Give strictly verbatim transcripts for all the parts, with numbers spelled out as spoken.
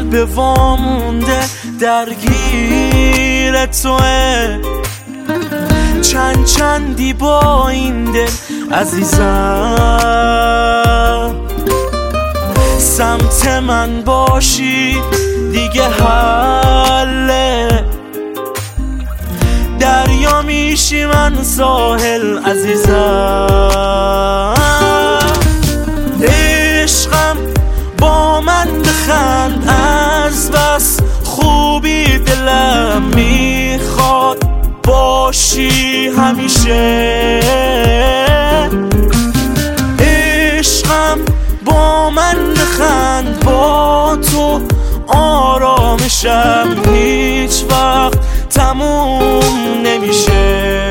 به وامونده درگیر توه. چند چندی با این دل عزیزم، سمت من باشی دیگه حله. دریا میشی من ساحل عزیزم. عشقم با من بخند از بس خوبی دلم میخواد باشی همیشه. عشقم با من بخند، با تو آرامشم هیچ وقت تموم نمیشه.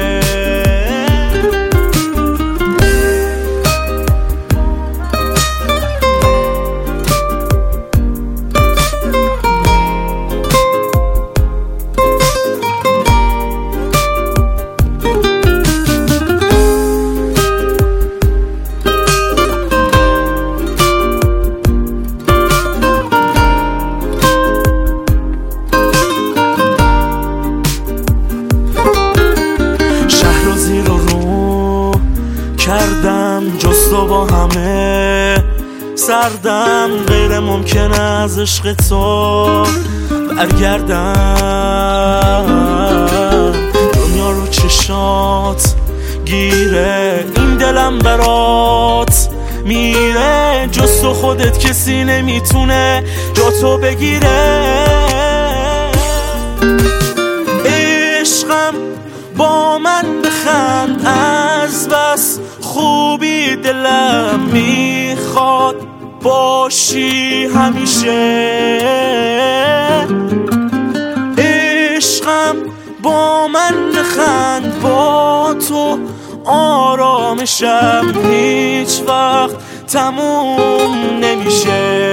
کردم جستو با همه سردم، غیر ممکنه از عشق تو برگردم. دنیا رو چشات گیره، این دلم برات میره. جستو خودت کسی نمیتونه جا تو بگیره. عشقم با من بخند از بس خوبی دلم میخواد باشی همیشه. عشقم با من بخند، با تو آرامشم هیچ وقت تموم نمیشه.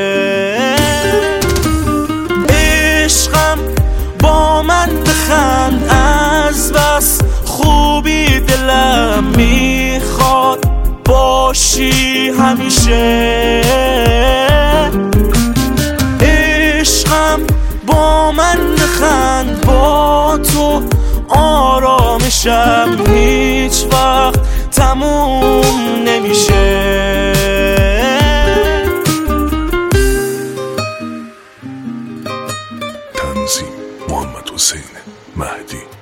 عشقم با من بخند از بس خوبی دلم میخواد باشی همیشه. عشقم با من بخند، با تو آرامشم هیچ وقت تموم نمیشه. تنظیم محمد حسین مهدی.